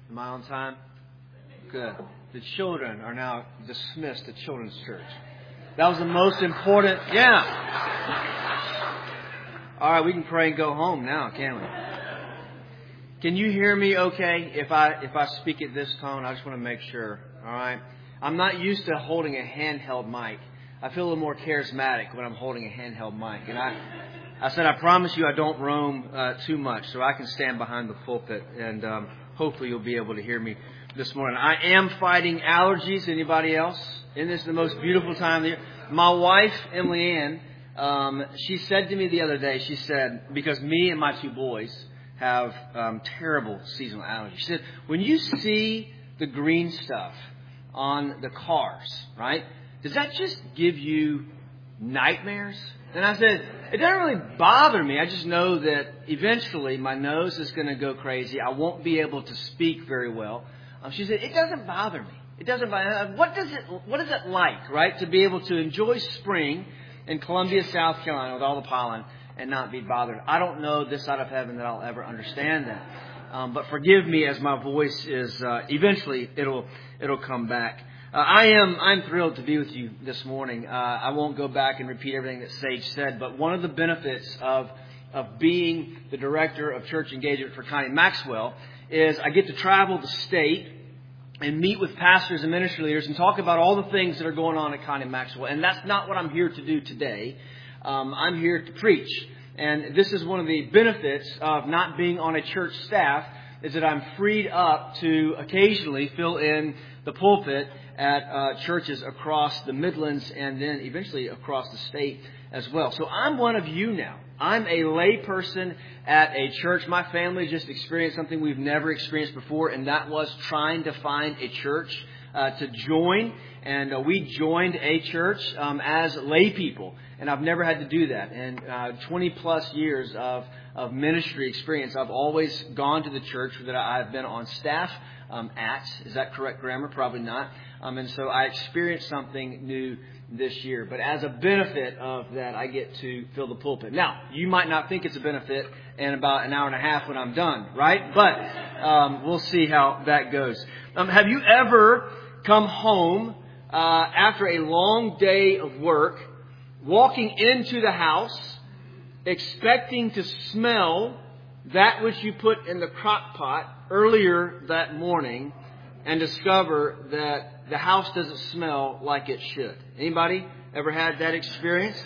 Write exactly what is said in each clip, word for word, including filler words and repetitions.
Am I on time? Good. The children are now dismissed to Children's Church. That was the most important. Yeah. All right, we can pray and go home now, can't we? Can you hear me okay if I if I speak at this tone? I just want to make sure. All right. I'm not used to holding a handheld mic. I feel a little more charismatic when I'm holding a handheld mic. And I, I said, I promise you I don't roam uh, too much, so I can stand behind the pulpit. And um, hopefully you'll be able to hear me this morning. I am fighting allergies. Anybody else? Isn't this the most beautiful time of the year? My wife, Emily Ann, um, she said to me the other day, she said, because me and my two boys have um, terrible seasonal allergies. She said, when you see the green stuff on the cars, right, does that just give you nightmares? And I said, it doesn't really bother me. I just know that eventually my nose is going to go crazy. I won't be able to speak very well. Um, she said, it doesn't bother me. It doesnn't bother me. What does it, what is it like, right, to be able to enjoy spring in Columbia, South Carolina with all the pollen and not be bothered? I don't know this side of heaven that I'll ever understand that. Um, but forgive me as my voice is, uh, eventually it'll, it'll come back. Uh, I am, I'm thrilled to be with you this morning. Uh, I won't go back and repeat everything that Sage said, but one of the benefits of, of being the director of church engagement for Connie Maxwell is I get to travel the state and meet with pastors and ministry leaders and talk about all the things that are going on at Connie Maxwell. And that's not what I'm here to do today. Um, I'm here to preach. And this is one of the benefits of not being on a church staff, is that I'm freed up to occasionally fill in the pulpit at uh, churches across the Midlands and then eventually across the state as well. So I'm one of you now. I'm a lay person at a church. My family just experienced something we've never experienced before, and that was trying to find a church uh, to join. And uh, we joined a church um, as lay people, and I've never had to do that. And uh, twenty plus years of, of ministry experience, I've always gone to the church that I've been on staff um, at. Is that correct grammar? Probably not. Um, and so I experienced something new this year. But as a benefit of that, I get to fill the pulpit. Now, you might not think it's a benefit in about an hour and a half when I'm done, right? But um, we'll see how that goes. Um, have you ever come home uh, after a long day of work, walking into the house, expecting to smell that which you put in the crock pot earlier that morning, and discover that the house doesn't smell like it should? Anybody ever had that experience?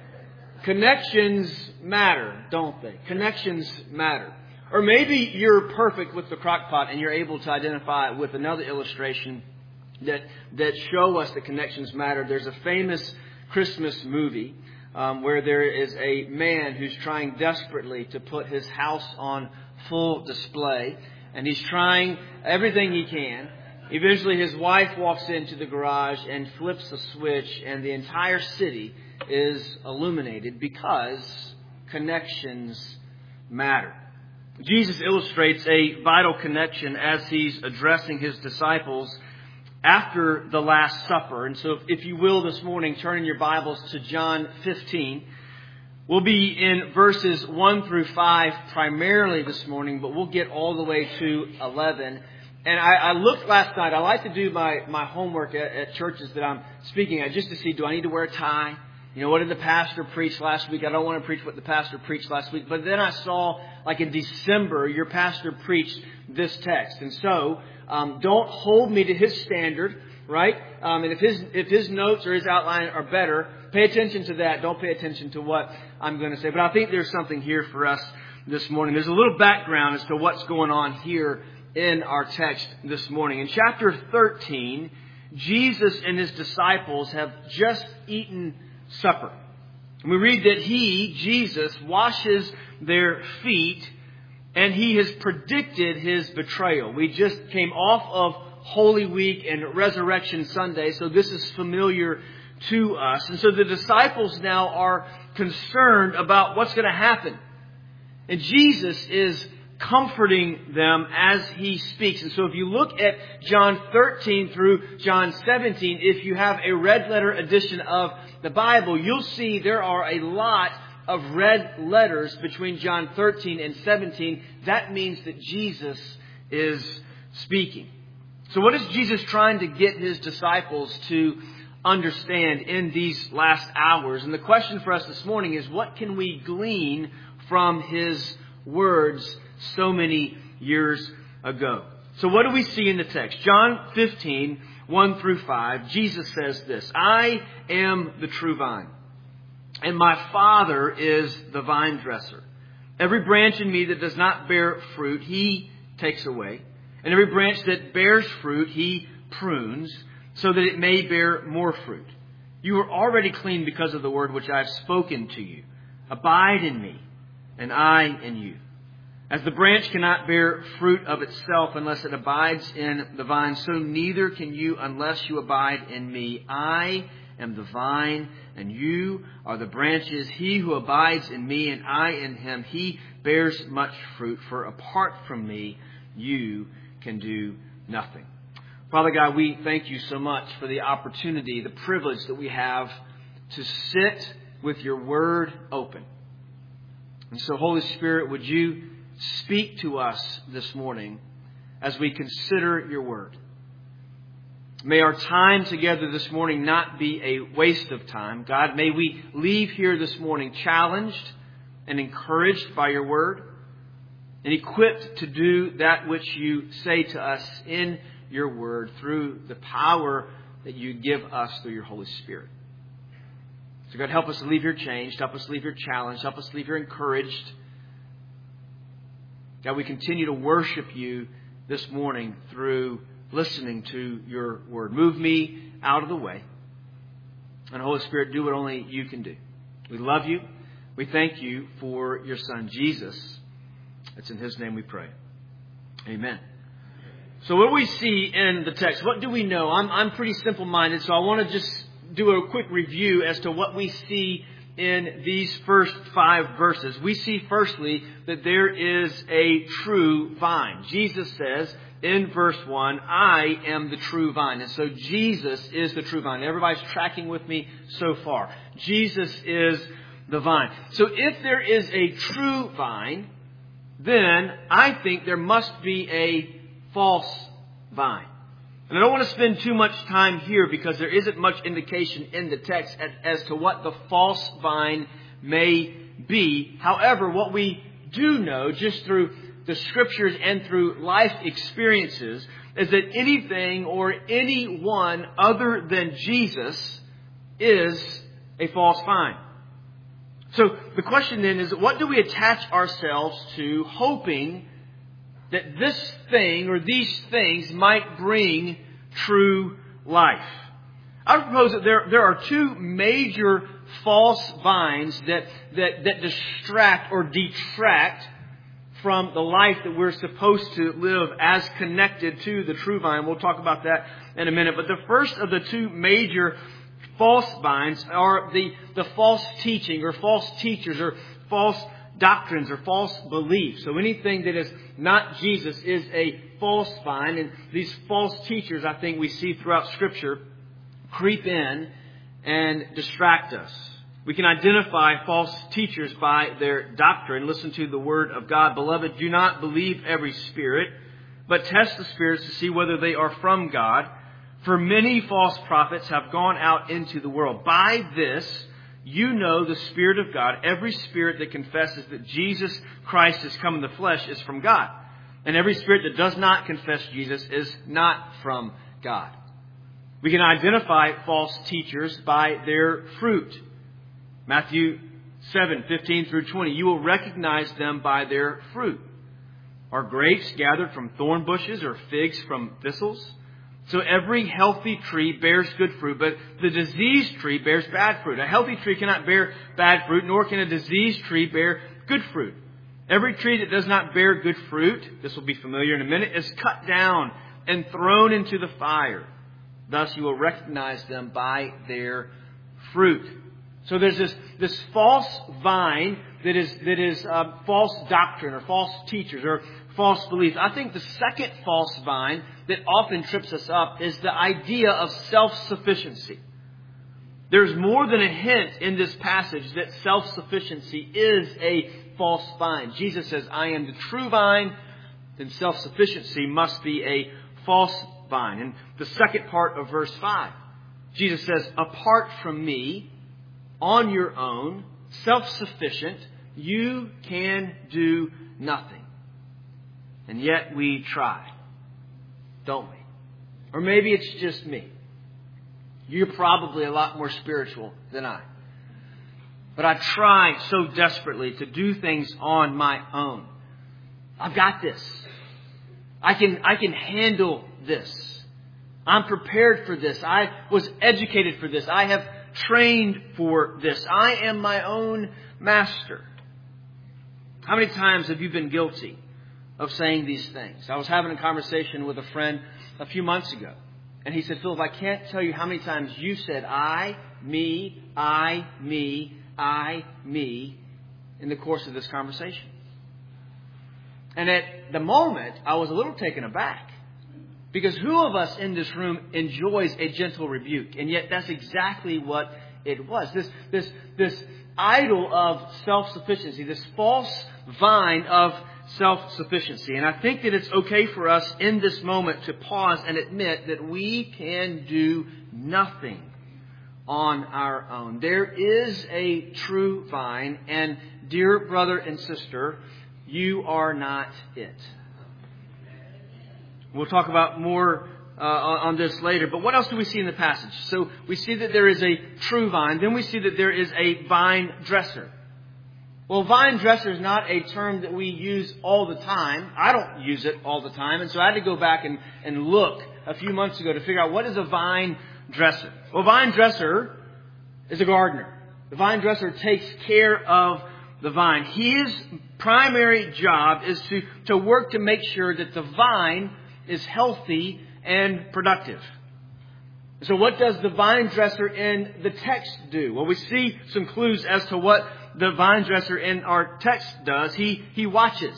Connections matter, don't they? Connections matter. Or maybe you're perfect with the crock pot and you're able to identify with another illustration that that show us that connections matter. There's a famous Christmas movie um, where there is a man who's trying desperately to put his house on full display. And he's trying everything he can. Eventually, his wife walks into the garage and flips a switch, and the entire city is illuminated because connections matter. Jesus illustrates a vital connection as he's addressing his disciples after the Last Supper. And so, if you will, this morning, turn in your Bibles to John fifteen. We'll be in verses one through five primarily this morning, but we'll get all the way to eleven. And I, I looked last night. I like to do my, my homework at, at churches that I'm speaking at just to see, do I need to wear a tie? You know, what did the pastor preach last week? I don't want to preach what the pastor preached last week. But then I saw, like in December, your pastor preached this text. And so, um, don't hold me to his standard, right? Um, and if his if his notes or his outline are better, pay attention to that. Don't pay attention to what I'm going to say. But I think there's something here for us this morning. There's a little background as to what's going on here in our text this morning. In chapter thirteen, Jesus and his disciples have just eaten supper. And we read that he, Jesus, washes their feet, and he has predicted his betrayal. We just came off of Holy Week and Resurrection Sunday, so this is familiar to us. And so the disciples now are concerned about what's going to happen. And Jesus is comforting them as he speaks. And so if you look at John thirteen through John seventeen, if you have a red letter edition of the Bible, you'll see there are a lot of red letters between John thirteen and seventeen. That means that Jesus is speaking. So what is Jesus trying to get his disciples to understand in these last hours? And the question for us this morning is, what can we glean from his words so many years ago? So what do we see in the text? John fifteen, one through five, Jesus says this: I am the true vine, and my Father is the vine dresser. Every branch in me that does not bear fruit, he takes away. And every branch that bears fruit, he prunes, so that it may bear more fruit. You are already clean because of the word which I have spoken to you. Abide in me, and I in you. As the branch cannot bear fruit of itself unless it abides in the vine, so neither can you unless you abide in me. I am the vine, and you are the branches. He who abides in me and I in him, he bears much fruit. For apart from me, you can do nothing. Father God, we thank you so much for the opportunity, the privilege that we have to sit with your word open. And so, Holy Spirit, would you speak to us this morning as we consider your word. May our time together this morning not be a waste of time. God, may we leave here this morning challenged and encouraged by your word and equipped to do that which you say to us in your word through the power that you give us through your Holy Spirit. So God, help us to leave here changed. Help us to leave here challenged. Help us to leave here encouraged. God, we continue to worship you this morning through listening to your word. Move me out of the way. And Holy Spirit, do what only you can do. We love you. We thank you for your Son, Jesus. It's in his name we pray. Amen. So what do we see in the text? What do we know? I'm, I'm pretty simple-minded, so I want to just do a quick review as to what we see in these first five verses. We see firstly that there is a true vine. Jesus says in verse one, I am the true vine. And so Jesus is the true vine. Everybody's tracking with me so far. Jesus is the vine. So if there is a true vine, then I think there must be a false vine. And I don't want to spend too much time here because there isn't much indication in the text as, as to what the false vine may be. However, what we do know just through the scriptures and through life experiences is that anything or anyone other than Jesus is a false vine. So the question then is, what do we attach ourselves to, hoping that this thing or these things might bring true life? I propose that there, there are two major false vines that, that, that distract or detract from the life that we're supposed to live as connected to the true vine. We'll talk about that in a minute. But the first of the two major false vines are the, the false teaching or false teachers or false doctrines or false beliefs. So anything that is not Jesus is a false vine. And these false teachers, I think we see throughout Scripture, creep in and distract us. We can identify false teachers by their doctrine. Listen to the word of God. Beloved, do not believe every spirit, but test the spirits to see whether they are from God. For many false prophets have gone out into the world. By this you know the Spirit of God. Every spirit that confesses that Jesus Christ has come in the flesh is from God. And every spirit that does not confess Jesus is not from God. We can identify false teachers by their fruit. Matthew seven, fifteen through twenty. You will recognize them by their fruit. Are grapes gathered from thorn bushes or figs from thistles? So every healthy tree bears good fruit, but the diseased tree bears bad fruit. A healthy tree cannot bear bad fruit, nor can a diseased tree bear good fruit. Every tree that does not bear good fruit, this will be familiar in a minute, is cut down and thrown into the fire. Thus you will recognize them by their fruit. So there's this, this false vine that is, that is uh, false doctrine or false teachers or false beliefs. I think the second false vine that often trips us up is the idea of self-sufficiency. There's more than a hint in this passage that self-sufficiency is a false vine. Jesus says, I am the true vine, then self-sufficiency must be a false vine. And the second part of verse five, Jesus says, apart from me, on your own, self-sufficient, you can do nothing. And yet we try, don't we? Or maybe it's just me. You're probably a lot more spiritual than I. But I try so desperately to do things on my own. I've got this. I can, I can handle this. I'm prepared for this. I was educated for this. I have trained for this. I am my own master. How many times have you been guilty of saying these things? I was having a conversation with a friend a few months ago. And he said, Philip, I can't tell you how many times you said I, me, I, me, I, me in the course of this conversation. And at the moment, I was a little taken aback. Because who of us in this room enjoys a gentle rebuke? And yet that's exactly what it was. This, this, this idol of self-sufficiency, this false vine of self-sufficiency. And I think that it's okay for us in this moment to pause and admit that we can do nothing on our own. There is a true vine, and dear brother and sister, you are not it. We'll talk about more uh, on this later. But what else do we see in the passage? So we see that there is a true vine. Then we see that there is a vine dresser. Well, vine dresser is not a term that we use all the time. I don't use it all the time. And so I had to go back and, and look a few months ago to figure out what is a vine dresser. Well, vine dresser is a gardener. The vine dresser takes care of the vine. His primary job is to, to work to make sure that the vine is healthy and productive. So what does the vine dresser in the text do? Well, we see some clues as to what the vine dresser in our text does. He, he watches.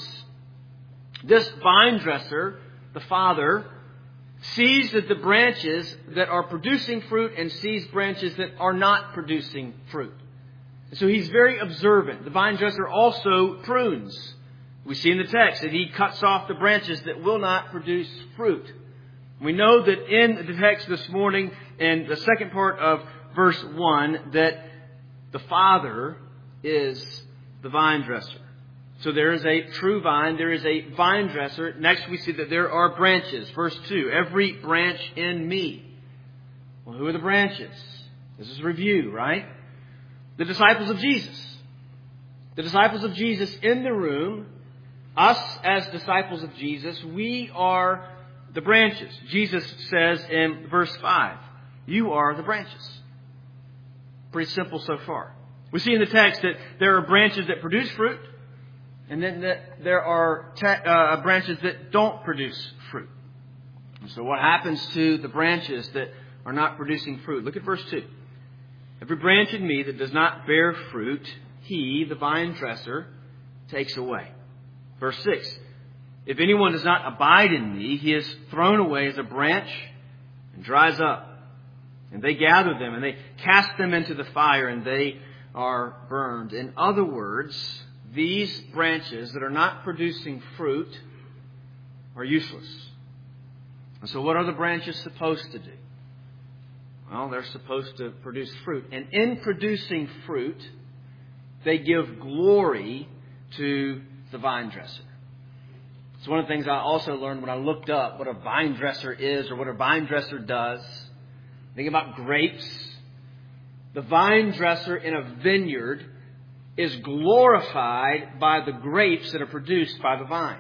This vine dresser, the father, sees that the branches that are producing fruit and sees branches that are not producing fruit. So he's very observant. The vine dresser also prunes. We see in the text that he cuts off the branches that will not produce fruit. We know that in the text this morning, in the second part of verse one, that the Father is the vine dresser. So there is a true vine, there is a vine dresser. Next we see that there are branches. Verse two, every branch in me. Well, who are the branches? This is review, right? The disciples of Jesus. The disciples of Jesus in the room, us as disciples of Jesus, we are the branches. Jesus says in verse five, you are the branches. Pretty simple so far. We see in the text that there are branches that produce fruit, and then that there are te- uh, branches that don't produce fruit. And so what happens to the branches that are not producing fruit? Look at verse two. Every branch in me that does not bear fruit, he, the vine dresser, takes away. Verse six. If anyone does not abide in me, he is thrown away as a branch and dries up. And they gather them and they cast them into the fire and they are burned. In other words, these branches that are not producing fruit are useless. And so what are the branches supposed to do? Well, they're supposed to produce fruit. And in producing fruit, they give glory to the vine dresser. It's one of the things I also learned when I looked up what a vine dresser is or what a vine dresser does. Think about grapes. The vine dresser in a vineyard is glorified by the grapes that are produced by the vine.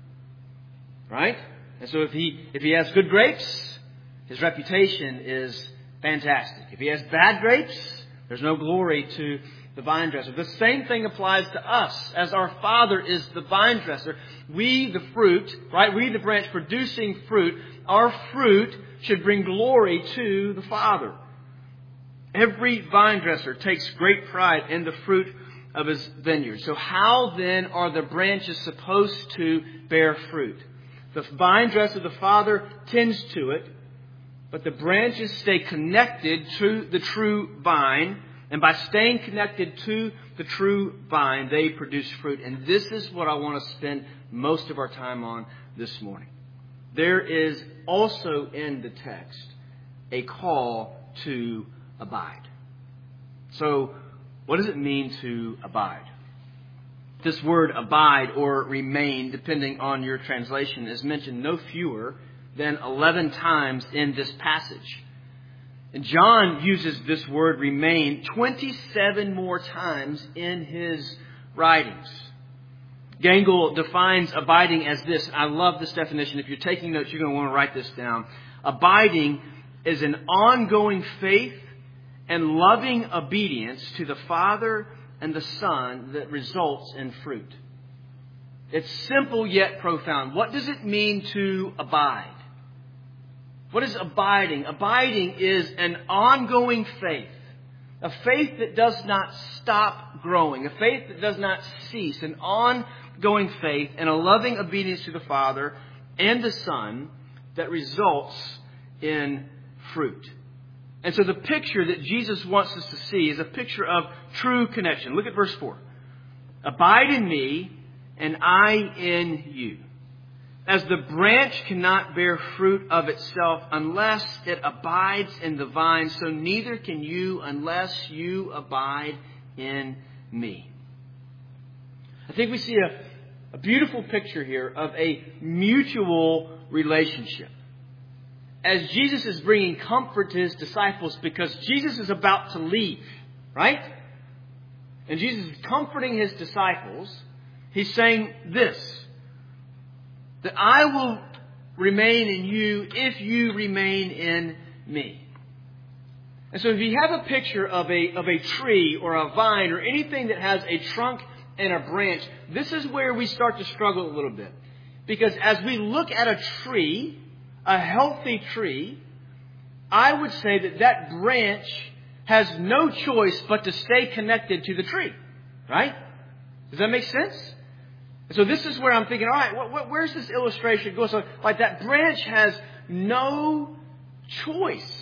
Right? And so if he if he has good grapes, his reputation is fantastic. If he has bad grapes, there's no glory to the vine dresser. The same thing applies to us. As our Father is the vine dresser, we, the fruit, right? We, the branch producing fruit, our fruit should bring glory to the Father. Every vine dresser takes great pride in the fruit of his vineyard. So how then are the branches supposed to bear fruit? The vine dresser, the Father, tends to it, but the branches stay connected to the true vine. And by staying connected to the true vine, they produce fruit. And this is what I want to spend most of our time on this morning. There is also in the text a call to abide. So, what does it mean to abide? This word abide or remain, depending on your translation, is mentioned no fewer than eleven times in this passage. And John uses this word remain twenty-seven more times in his writings. Gangel defines abiding as this. I love this definition. If you're taking notes, you're going to want to write this down. Abiding is an ongoing faith and loving obedience to the Father and the Son that results in fruit. It's simple yet profound. What does it mean to abide? What is abiding? Abiding is an ongoing faith. A faith that does not stop growing. A faith that does not cease. An ongoing faith and a loving obedience to the Father and the Son that results in fruit. And so the picture that Jesus wants us to see is a picture of true connection. Look at verse four. Abide in me and I in you. As the branch cannot bear fruit of itself unless it abides in the vine, so neither can you unless you abide in me. I think we see a, a beautiful picture here of a mutual relationship. As Jesus is bringing comfort to his disciples because Jesus is about to leave, right? And Jesus is comforting his disciples. He's saying this, that I will remain in you if you remain in me. And so if you have a picture of a, of a tree or a vine or anything that has a trunk and a branch, this is where we start to struggle a little bit. Because as we look at a tree, a healthy tree, I would say that that branch has no choice but to stay connected to the tree. Right? Does that make sense? So this is where I'm thinking, all right, what, what, where's this illustration going? So like that branch has no choice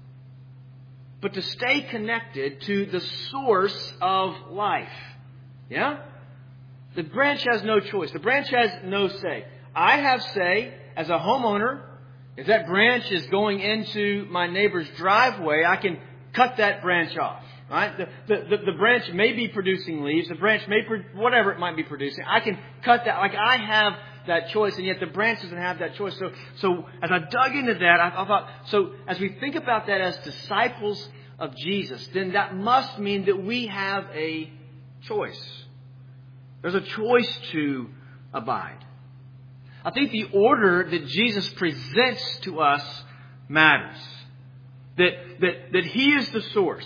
but to stay connected to the source of life. Yeah? The branch has no choice. The branch has no say. I have say as a homeowner. If that branch is going into my neighbor's driveway, I can cut that branch off. Right? The, the, the, the branch may be producing leaves. The branch may, whatever it might be producing. I can cut that. Like I have that choice, and yet the branch doesn't have that choice. So, so as I dug into that, I, I thought, so as we think about that as disciples of Jesus, then that must mean that we have a choice. There's a choice to abide. I think the order that Jesus presents to us matters. That, that, that He is the source.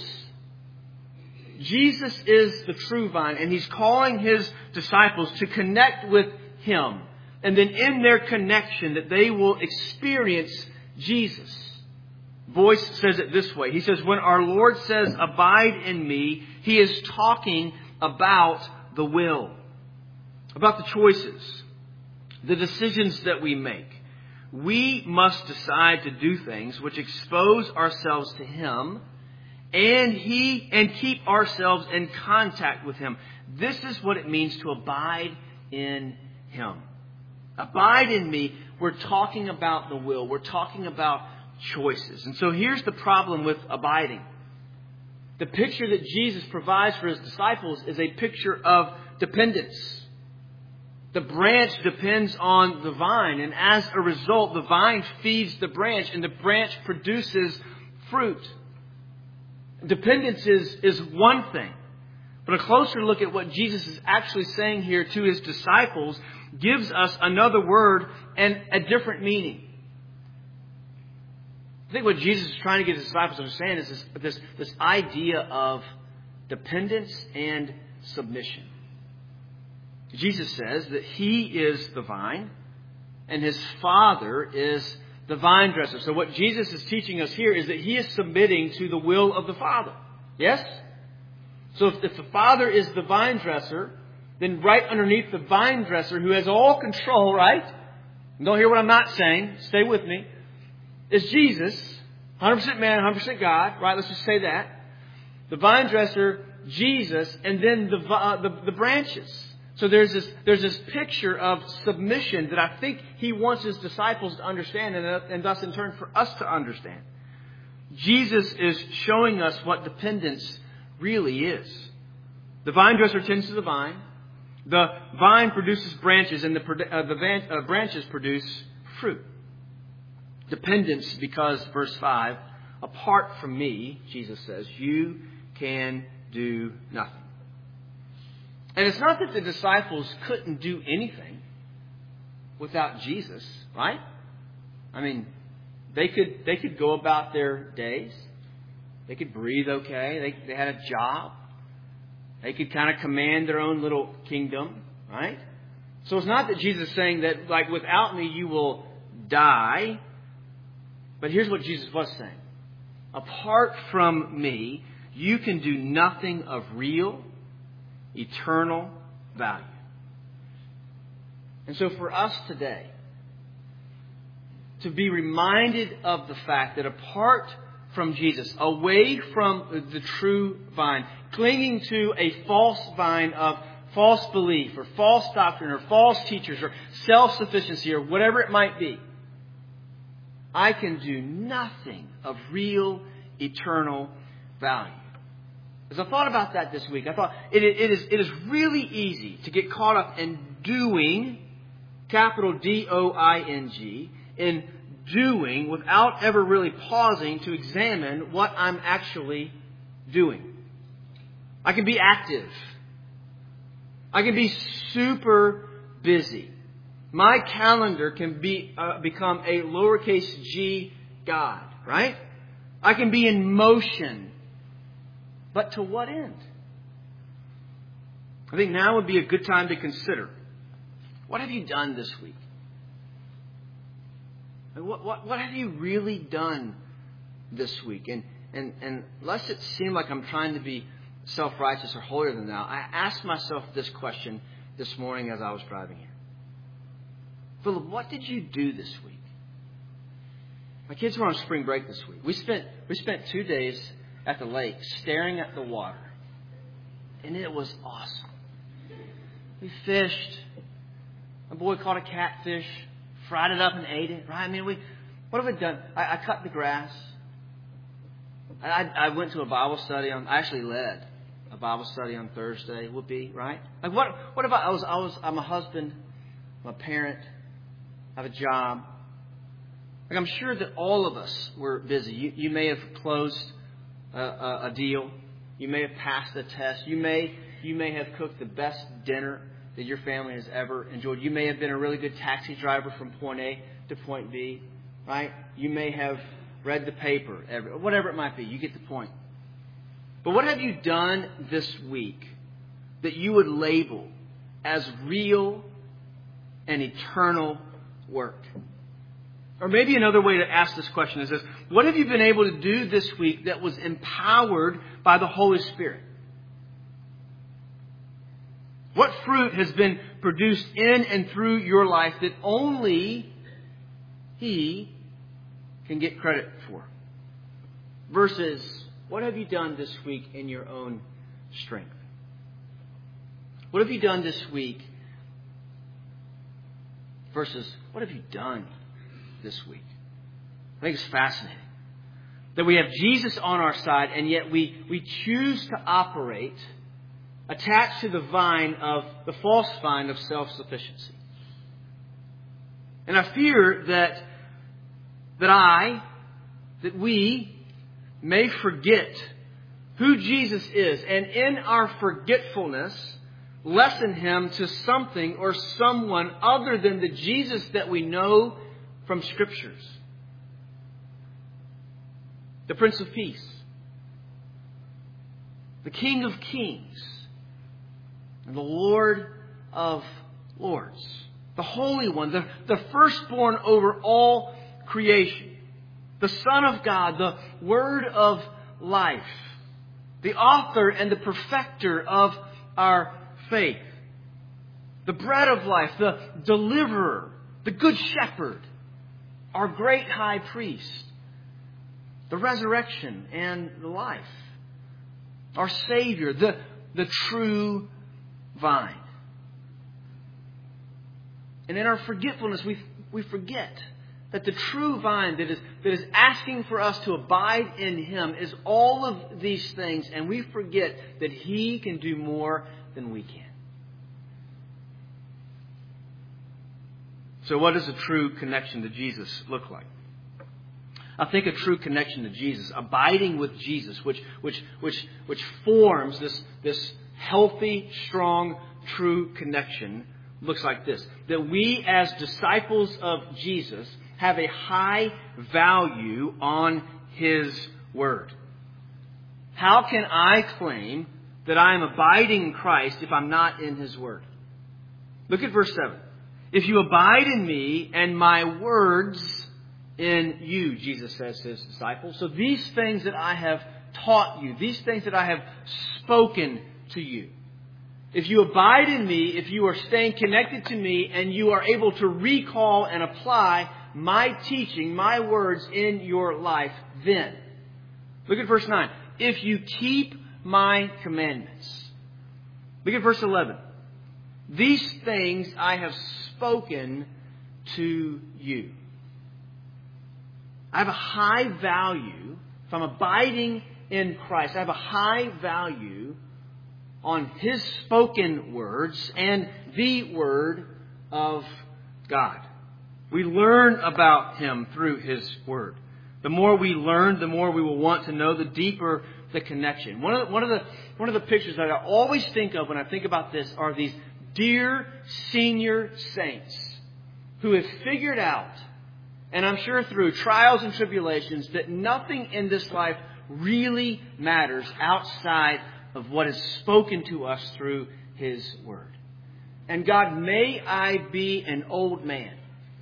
Jesus is the true vine, and He's calling His disciples to connect with Him. And then in their connection, that they will experience Jesus. Boyce says it this way. He says, when our Lord says, abide in me, He is talking about the will. About the choices. The decisions that we make. We must decide to do things which expose ourselves to Him and He and keep ourselves in contact with Him. This is what it means to abide in Him. Abide in me. We're talking about the will. We're talking about choices. And so here's the problem with abiding. The picture that Jesus provides for His disciples is a picture of dependence. The branch depends on the vine, and as a result, the vine feeds the branch, and the branch produces fruit. Dependence is, is one thing. But a closer look at what Jesus is actually saying here to His disciples gives us another word and a different meaning. I think what Jesus is trying to get His disciples to understand is this, this, this idea of dependence and submission. Jesus says that He is the vine and His Father is the vine dresser. So what Jesus is teaching us here is that He is submitting to the will of the Father. Yes? So if, if the Father is the vine dresser, then right underneath the vine dresser who has all control, right? Don't hear what I'm not saying. Stay with me. Is Jesus, one hundred percent man, one hundred percent God. Right? Let's just say that. The vine dresser, Jesus, and then the, uh, the, the branches. So there's this, there's this picture of submission that I think He wants His disciples to understand and, and thus in turn for us to understand. Jesus is showing us what dependence really is. The vine dresser tends to the vine. The vine produces branches and the, uh, the van, uh, branches produce fruit. Dependence because, verse five, apart from me, Jesus says, you can do nothing. And it's not that the disciples couldn't do anything without Jesus, right? I mean, they could they could go about their days. They could breathe okay. They, they had a job. They could kind of command their own little kingdom, right? So it's not that Jesus is saying that, like, without me you will die. But here's what Jesus was saying. Apart from me, you can do nothing of real, eternal value. And so for us today, to be reminded of the fact that apart from Jesus, away from the true vine, clinging to a false vine of false belief or false doctrine or false teachers or self-sufficiency or whatever it might be, I can do nothing of real, eternal value. As I thought about that this week, I thought it, it, is, it is really easy to get caught up in doing, capital D O I N G, in doing without ever really pausing to examine what I'm actually doing. I can be active. I can be super busy. My calendar can be uh, become a lowercase g God, right? I can be in motion. But to what end? I think now would be a good time to consider, what have you done this week? What, what, what have you really done this week? And, and, and lest it seem like I'm trying to be self-righteous or holier than thou, I asked myself this question this morning as I was driving here. Philip, what did you do this week? My kids were on spring break this week. We spent we spent two days at the lake staring at the water. And it was awesome. We fished. My boy caught a catfish, fried it up and ate it. Right? I mean, we what have we done? I, I cut the grass. I, I went to a Bible study on. I actually led a Bible study on Thursday. Would be right. Like what? What about? I was. I was. I'm a husband. I'm a parent. I have a job. Like I'm sure that all of us were busy. You, you may have closed a, a, a deal. You may have passed a test. You may you may have cooked the best dinner that your family has ever enjoyed. You may have been a really good taxi driver from point A to point B. Right? You may have read the paper, every, whatever it might be. You get the point. But what have you done this week that you would label as real and eternal work? Or maybe another way to ask this question is this: what have you been able to do this week that was empowered by the Holy Spirit? What fruit has been produced in and through your life that only He can get credit for? Versus, what have you done this week in your own strength? What have you done this week? Versus, what have you done this week? I think it's fascinating that we have Jesus on our side, and yet we, we choose to operate attached to the vine of the false vine of self-sufficiency. And I fear that that I, that we may forget who Jesus is, and in our forgetfulness, lessen Him to something or someone other than the Jesus that we know from Scriptures. The Prince of Peace, the King of Kings, and the Lord of Lords, the Holy One, the, the firstborn over all creation, the Son of God, the Word of life, the author and the perfecter of our faith, the bread of life, the deliverer, the good shepherd, our great high priest, the resurrection and the life, our Savior, the, the true vine. And in our forgetfulness, we we forget that the true vine that is, that is asking for us to abide in Him is all of these things, and we forget that He can do more than we can. So what does a true connection to Jesus look like? I think a true connection to Jesus, abiding with Jesus, which which which which forms this, this healthy, strong, true connection, looks like this. That we as disciples of Jesus have a high value on His Word. How can I claim that I am abiding in Christ if I'm not in His Word? Look at verse seven. If you abide in me and my words in you, Jesus says to His disciples. So these things that I have taught you, these things that I have spoken to you. If you abide in me, if you are staying connected to me and you are able to recall and apply my teaching, my words in your life, then, look at verse nine. If you keep my commandments. Look at verse eleven. These things I have spoken to you. I have a high value. If I'm abiding in Christ, I have a high value on His spoken words and the Word of God. We learn about Him through His Word. The more we learn, the more we will want to know, the deeper the connection. One of the, one of the, one of the pictures that I always think of when I think about this are these dear senior saints who have figured out, and I'm sure through trials and tribulations, that nothing in this life really matters outside of what is spoken to us through His Word. And God, may I be an old man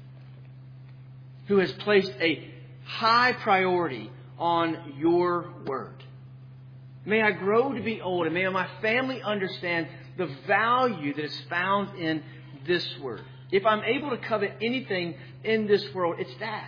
who has placed a high priority on your Word. May I grow to be old, and may my family understand the value that is found in this Word. If I'm able to covet anything in this world, it's that.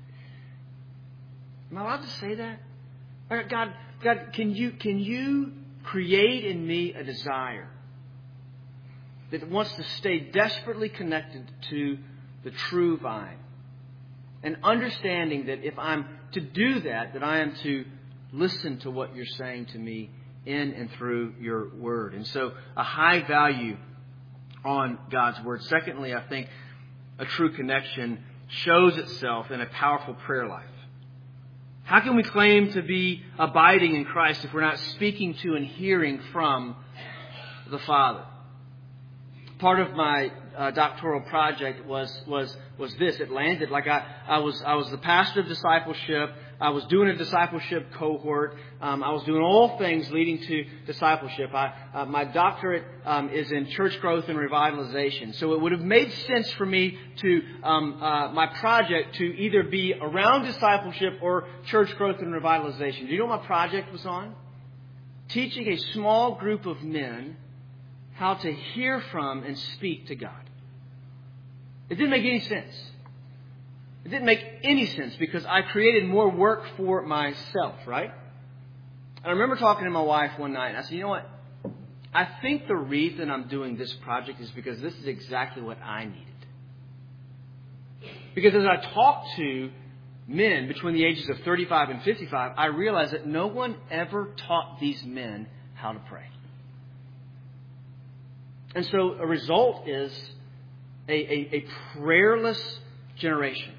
Am I allowed to say that? God, God, can you, can you create in me a desire that wants to stay desperately connected to the true vine? And understanding that if I'm to do that, that I am to listen to what you're saying to me in and through your Word. And so a high value on God's Word. Secondly, I think a true connection shows itself in a powerful prayer life. How can we claim to be abiding in Christ if we're not speaking to and hearing from the Father? Part of my uh, doctoral project was was was this. It landed like I, I was I was the pastor of discipleship. I was doing a discipleship cohort. Um, I was doing all things leading to discipleship. I, uh, my doctorate um, is in church growth and revitalization. So it would have made sense for me to um, uh, my project to either be around discipleship or church growth and revitalization. Do you know what my project was on? Teaching a small group of men how to hear from and speak to God. It didn't make any sense. It didn't make any sense because I created more work for myself, right? And I remember talking to my wife one night and I said, you know what? I think the reason I'm doing this project is because this is exactly what I needed. Because as I talked to men between the ages of thirty-five and fifty-five, I realized that no one ever taught these men how to pray. And so a result is a, a, a prayerless generation.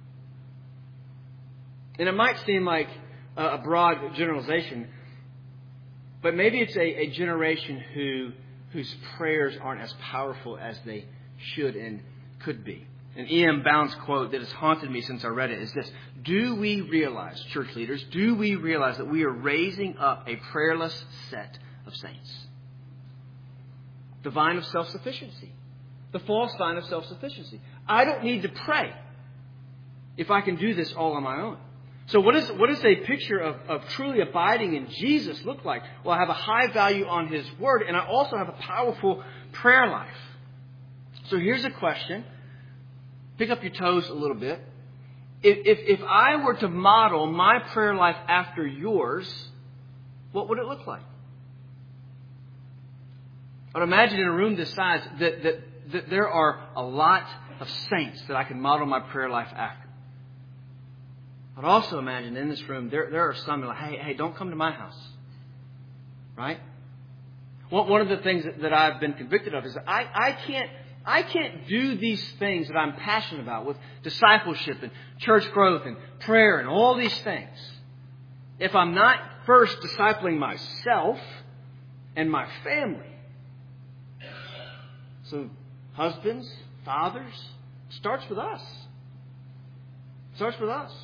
And it might seem like a broad generalization, but maybe it's a, a generation who whose prayers aren't as powerful as they should and could be. An E M Bounds quote that has haunted me since I read it is this: do we realize, church leaders, do we realize that we are raising up a prayerless set of saints? The vine of self-sufficiency. The false vine of self-sufficiency. I don't need to pray if I can do this all on my own. So what is what does a picture of, of truly abiding in Jesus look like? Well, I have a high value on His Word, and I also have a powerful prayer life. So here's a question. Pick up your toes a little bit. If, if, if I were to model my prayer life after yours, what would it look like? I'd imagine in a room this size that, that, that there are a lot of saints that I can model my prayer life after. I'd also imagine in this room, there, there are some who are like, hey, hey, don't come to my house. Right? Well, one of the things that, that I've been convicted of is that I, I can't I can't do these things that I'm passionate about with discipleship and church growth and prayer and all these things if I'm not first discipling myself and my family. So husbands, fathers, starts with us. Starts with us.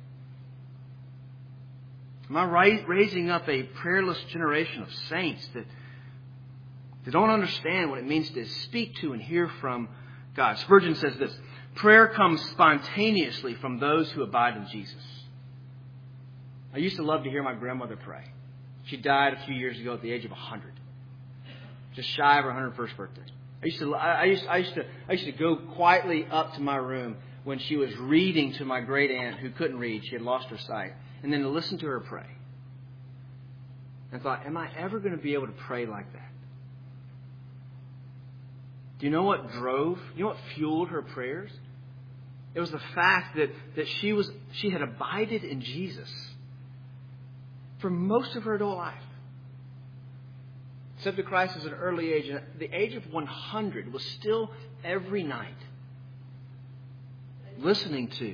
Am I raising up a prayerless generation of saints that, that don't understand what it means to speak to and hear from God? Spurgeon says this: prayer comes spontaneously from those who abide in Jesus. I used to love to hear my grandmother pray. She died a few years ago at the age of one hundred. Just shy of her one hundred first birthday. I used to, I used, I used to, I used to go quietly up to my room when she was reading to my great aunt who couldn't read. She had lost her sight. And then to listen to her pray. And I thought, am I ever going to be able to pray like that? Do you know what drove, you know what fueled her prayers? It was the fact that, that she was she had abided in Jesus for most of her adult life. Accepted Christ at an early age. And at the age of one hundred was still every night listening to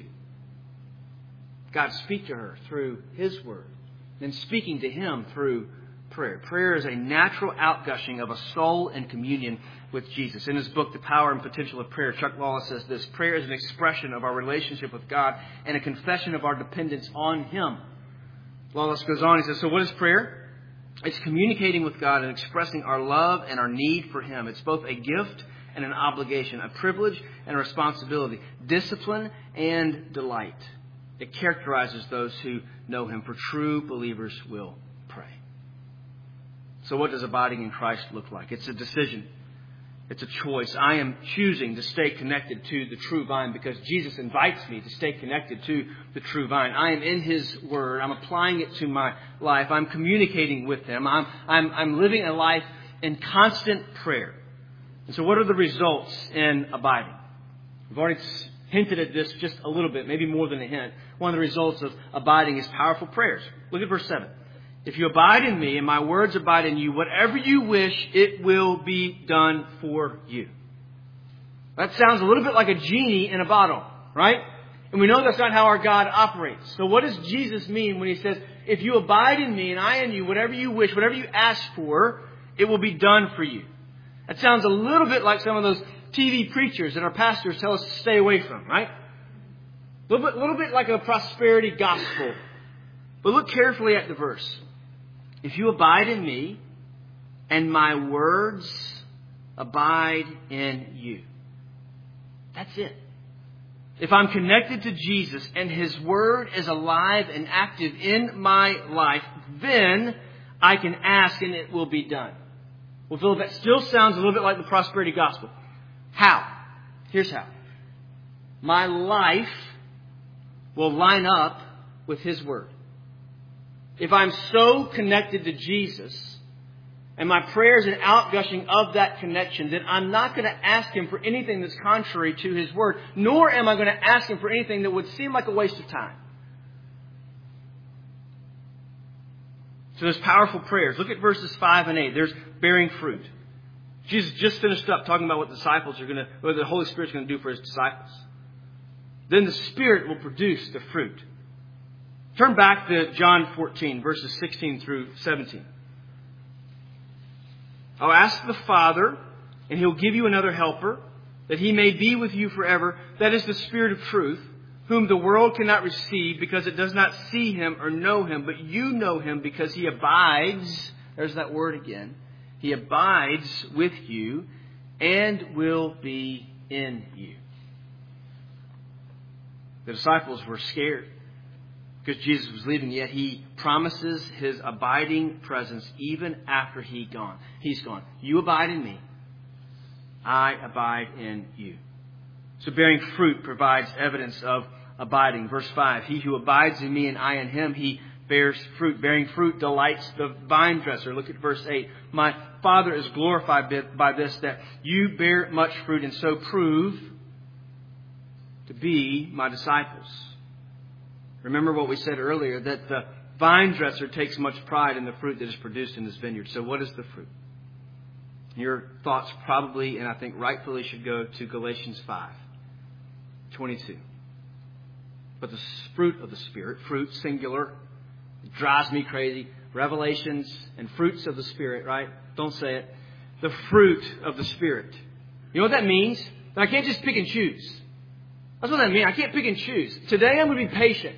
God speak to her through His Word, and speaking to Him through prayer. Prayer is a natural outgushing of a soul in communion with Jesus. In his book, The Power and Potential of Prayer, Chuck Wallace says this: prayer is an expression of our relationship with God and a confession of our dependence on Him. Wallace goes on, he says, so what is prayer? It's communicating with God and expressing our love and our need for Him. It's both a gift and an obligation, a privilege and a responsibility, discipline and delight. It characterizes those who know Him, for true believers will pray. So what does abiding in Christ look like? It's a decision. It's a choice. I am choosing to stay connected to the true vine because Jesus invites me to stay connected to the true vine. I am in His Word. I'm applying it to my life. I'm communicating with Him. I'm, I'm, I'm living a life in constant prayer. And so what are the results in abiding? We've already hinted at this just a little bit, maybe more than a hint. One of the results of abiding is powerful prayers. Look at verse seven. If you abide in me and my words abide in you, whatever you wish, it will be done for you. That sounds a little bit like a genie in a bottle, right? And we know that's not how our God operates. So what does Jesus mean when He says, if you abide in me and I in you, whatever you wish, whatever you ask for, it will be done for you? That sounds a little bit like some of those T V preachers that our pastors tell us to stay away from, right? A little bit, little bit like a prosperity gospel. But look carefully at the verse. If you abide in me and my words abide in you. That's it. If I'm connected to Jesus and His Word is alive and active in my life, then I can ask and it will be done. Well, Philip, that still sounds a little bit like the prosperity gospel. How? Here's how. My life will line up with His Word. If I'm so connected to Jesus and my prayer is an outgushing of that connection, then I'm not going to ask Him for anything that's contrary to His Word, nor am I going to ask Him for anything that would seem like a waste of time. So there's powerful prayers. Look at verses five and eight. There's bearing fruit. Jesus just finished up talking about what the disciples are going to, what the Holy Spirit's going to do for His disciples. Then the Spirit will produce the fruit. Turn back to John fourteen, verses sixteen through seventeen. I'll ask the Father, and He'll give you another helper, that He may be with you forever. That is the Spirit of truth, whom the world cannot receive because it does not see Him or know Him. But you know Him because He abides, there's that word again, He abides with you and will be in you. The disciples were scared because Jesus was leaving, yet He promises His abiding presence even after He gone. He's gone. You abide in me. I abide in you. So bearing fruit provides evidence of abiding. Verse five, He who abides in me and I in Him, He bears fruit. Bearing fruit delights the vine dresser. Look at verse eight. My Father is glorified by this, that you bear much fruit and so prove to be my disciples. Remember what we said earlier, that the vine dresser takes much pride in the fruit that is produced in this vineyard. So what is the fruit? Your thoughts probably, and I think rightfully, should go to Galatians five twenty-two. But the fruit of the Spirit, fruit singular, it drives me crazy. Revelations and fruits of the Spirit, right? Don't say it. The fruit of the Spirit. You know what that means? That I can't just pick and choose. That's what that means. I can't pick and choose. Today I'm going to be patient.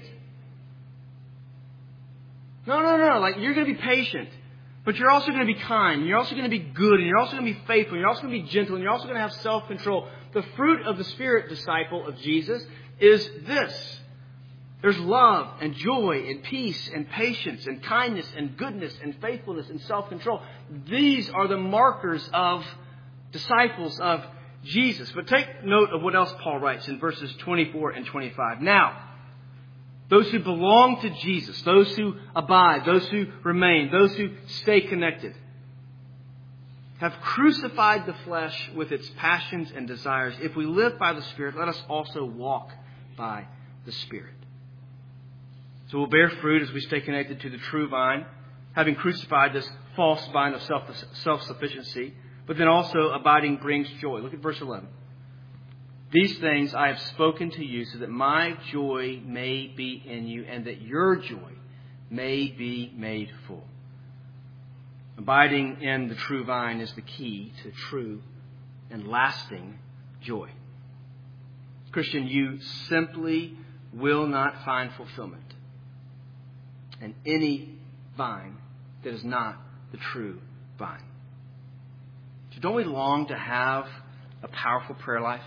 No, no, no. Like, you're going to be patient. But you're also going to be kind. And you're also going to be good. And you're also going to be faithful. And you're also going to be gentle. And you're also going to have self-control. The fruit of the Spirit, disciple of Jesus, is this. There's love and joy and peace and patience and kindness and goodness and faithfulness and self-control. These are the markers of disciples of Jesus. But take note of what else Paul writes in verses twenty-four and twenty-five. Now, those who belong to Jesus, those who abide, those who remain, those who stay connected, have crucified the flesh with its passions and desires. If we live by the Spirit, let us also walk by the Spirit. So we'll bear fruit as we stay connected to the true vine, having crucified this false vine of self, self-sufficiency. But then also abiding brings joy. Look at verse eleven. These things I have spoken to you so that my joy may be in you and that your joy may be made full. Abiding in the true vine is the key to true and lasting joy. Christian, you simply will not find fulfillment in any vine that is not the true vine. So don't we long to have a powerful prayer life?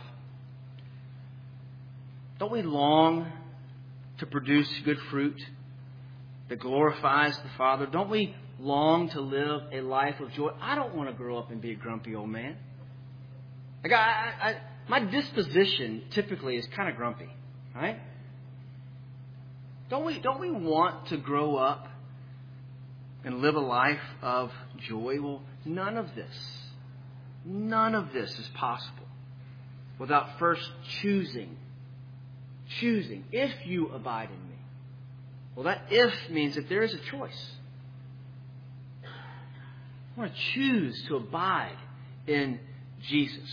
Don't we long to produce good fruit that glorifies the Father? Don't we long to live a life of joy? I don't want to grow up and be a grumpy old man. Like I, I, I, my disposition typically is kind of grumpy, right? Don't we, don't we want to grow up and live a life of joy? Well, none of this, none of this is possible without first choosing, choosing, if you abide in me. Well, that if means that there is a choice. I want to choose to abide in Jesus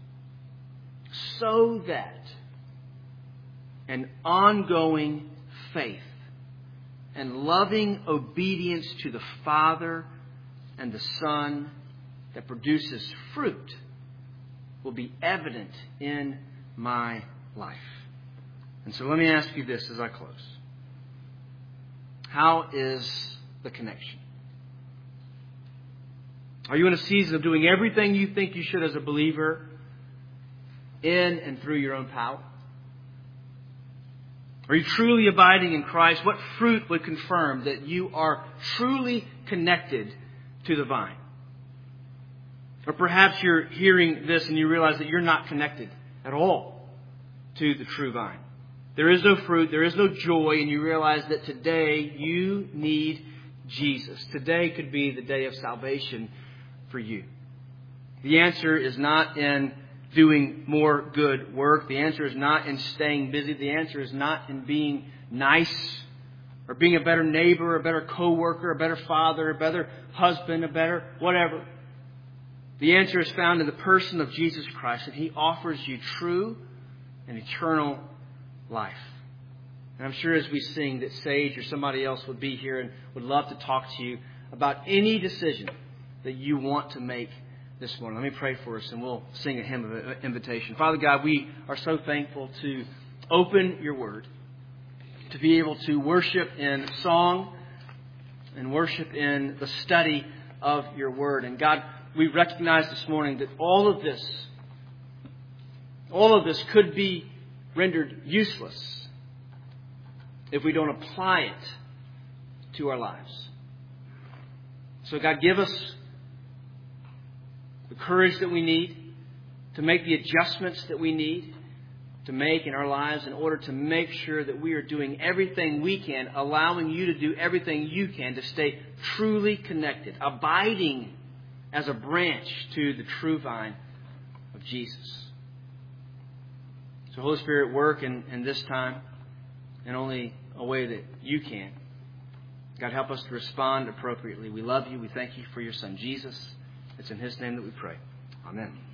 so that an ongoing faith and loving obedience to the Father and the Son that produces fruit will be evident in my life. And so let me ask you this as I close. How is the connection? Are you in a season of doing everything you think you should as a believer in and through your own power? Are you truly abiding in Christ? What fruit would confirm that you are truly connected to the vine? Or perhaps you're hearing this and you realize that you're not connected at all to the true vine. There is no fruit, there is no joy, and you realize that today you need Jesus. Today could be the day of salvation for you. The answer is not in doing more good work. The answer is not in staying busy. The answer is not in being nice or being a better neighbor, a better coworker, a better father, a better husband, a better whatever. The answer is found in the person of Jesus Christ, and He offers you true and eternal life. And I'm sure as we sing that Sage or somebody else would be here and would love to talk to you about any decision that you want to make this morning. Let me pray for us and we'll sing a hymn of invitation. Father God, we are so thankful to open your word, to be able to worship in song and worship in the study of your word. And God, we recognize this morning that all of this, all of this could be rendered useless if we don't apply it to our lives. So God, give us the courage that we need to make the adjustments that we need to make in our lives in order to make sure that we are doing everything we can, allowing you to do everything you can to stay truly connected, abiding as a branch to the true vine of Jesus. So Holy Spirit, work in, in this time in only a way that you can. God, help us to respond appropriately. We love you. We thank you for your Son, Jesus. It's in His name that we pray. Amen.